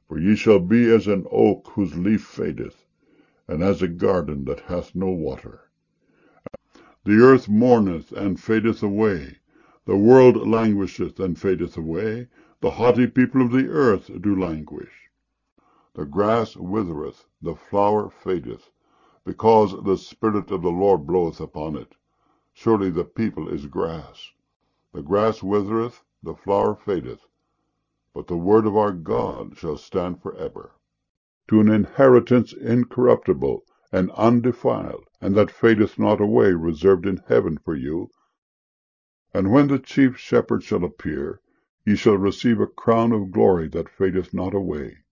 For ye shall be as an oak whose leaf fadeth, and as a garden that hath no water. The earth mourneth and fadeth away, the world languisheth and fadeth away, the haughty people of the earth do languish. The grass withereth, the flower fadeth, because the Spirit of the Lord bloweth upon it. Surely the people is grass. The grass withereth, the flower fadeth, but the word of our God shall stand forever. To an inheritance incorruptible and undefiled, and that fadeth not away, reserved in heaven for you. And when the chief shepherd shall appear, ye shall receive a crown of glory that fadeth not away.